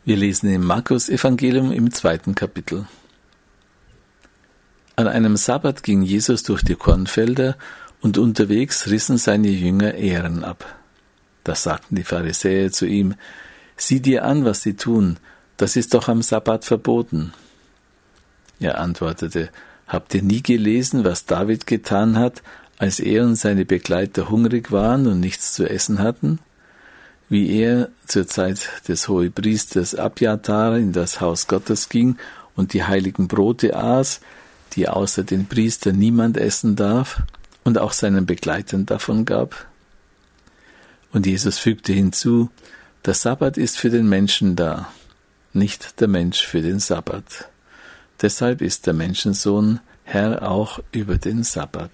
Wir lesen im Markus-Evangelium im 2. Kapitel. An einem Sabbat ging Jesus durch die Kornfelder und unterwegs rissen seine Jünger Ähren ab. Da sagten die Pharisäer zu ihm: Sieh dir an, was sie tun, das ist doch am Sabbat verboten. Er antwortete: Habt ihr nie gelesen, was David getan hat, als er und seine Begleiter hungrig waren und nichts zu essen hatten? Wie er zur Zeit des Hohepriesters Abjatar in das Haus Gottes ging und die heiligen Brote aß, die außer den Priestern niemand essen darf, und auch seinen Begleitern davon gab. Und Jesus fügte hinzu: Der Sabbat ist für den Menschen da, nicht der Mensch für den Sabbat. Deshalb ist der Menschensohn Herr auch über den Sabbat.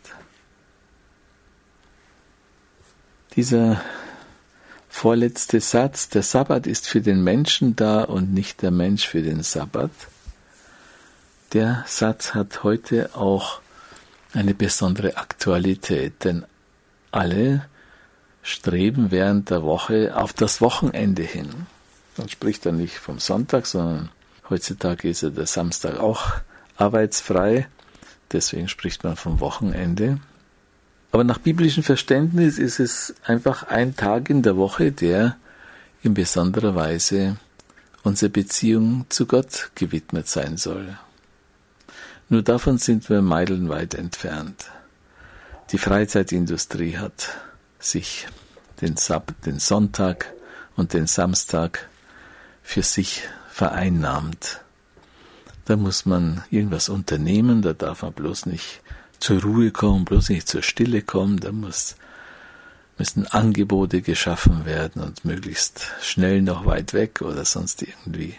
Dieser vorletzte Satz, der Sabbat ist für den Menschen da und nicht der Mensch für den Sabbat, der Satz hat heute auch eine besondere Aktualität, denn alle streben während der Woche auf das Wochenende hin. Man spricht dann nicht vom Sonntag, sondern heutzutage ist ja der Samstag auch arbeitsfrei, deswegen spricht man vom Wochenende. Aber nach biblischem Verständnis ist es einfach ein Tag in der Woche, der in besonderer Weise unserer Beziehung zu Gott gewidmet sein soll. Nur davon sind wir meilenweit entfernt. Die Freizeitindustrie hat sich den Sonntag und den Samstag für sich vereinnahmt. Da muss man irgendwas unternehmen, da darf man bloß nicht zur Ruhe kommen, bloß nicht zur Stille kommen, da müssen Angebote geschaffen werden und möglichst schnell noch weit weg oder sonst irgendwie.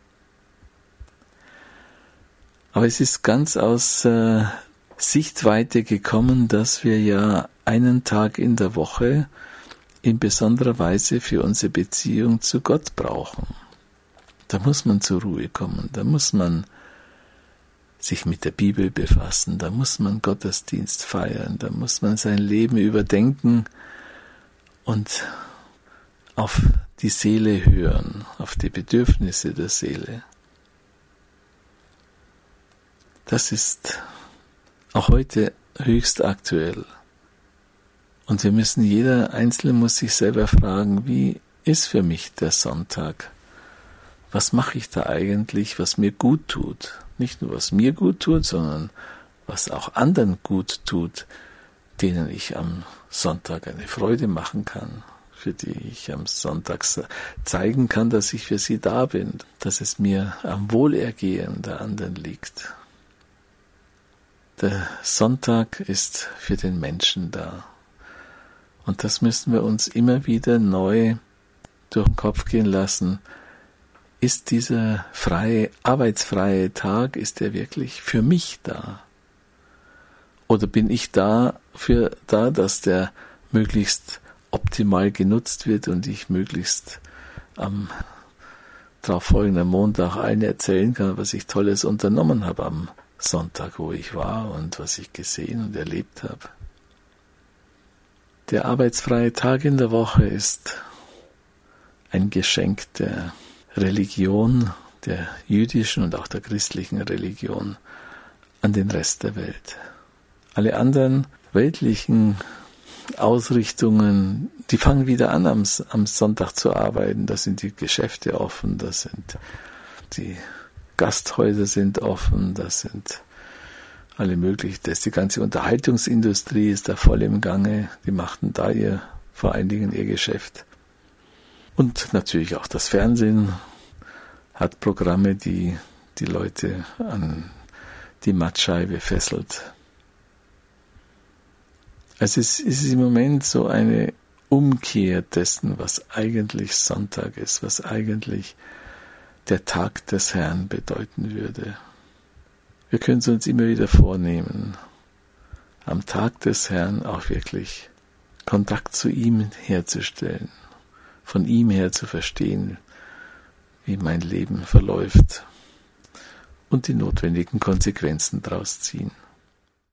Aber es ist ganz aus Sichtweite gekommen, dass wir ja einen Tag in der Woche in besonderer Weise für unsere Beziehung zu Gott brauchen. Da muss man zur Ruhe kommen, da muss man sich mit der Bibel befassen, da muss man Gottesdienst feiern, da muss man sein Leben überdenken und auf die Seele hören, auf die Bedürfnisse der Seele. Das ist auch heute höchst aktuell. Und jeder Einzelne muss sich selber fragen, wie ist für mich der Sonntag? Was mache ich da eigentlich, was mir gut tut? Nicht nur, was mir gut tut, sondern was auch anderen gut tut, denen ich am Sonntag eine Freude machen kann, für die ich am Sonntag zeigen kann, dass ich für sie da bin, dass es mir am Wohlergehen der anderen liegt. Der Sonntag ist für den Menschen da. Und das müssen wir uns immer wieder neu durch den Kopf gehen lassen. Ist dieser arbeitsfreie Tag, ist der wirklich für mich da? Oder bin ich dafür da, dass der möglichst optimal genutzt wird und ich möglichst am darauffolgenden Montag allen erzählen kann, was ich Tolles unternommen habe am Sonntag, wo ich war und was ich gesehen und erlebt habe. Der arbeitsfreie Tag in der Woche ist ein Geschenk der Religion, der jüdischen und auch der christlichen Religion an den Rest der Welt. Alle anderen weltlichen Ausrichtungen, die fangen wieder an, am Sonntag zu arbeiten. Da sind die Geschäfte offen, die Gasthäuser sind offen, das sind alle möglichen. Die ganze Unterhaltungsindustrie ist da voll im Gange. Die machten da vor allen Dingen ihr Geschäft. Und natürlich auch das Fernsehen hat Programme, die die Leute an die Mattscheibe fesselt. Also es ist im Moment so eine Umkehr dessen, was eigentlich Sonntag ist, was eigentlich der Tag des Herrn bedeuten würde. Wir können es uns immer wieder vornehmen, am Tag des Herrn auch wirklich Kontakt zu ihm herzustellen, von ihm her zu verstehen, wie mein Leben verläuft und die notwendigen Konsequenzen daraus ziehen.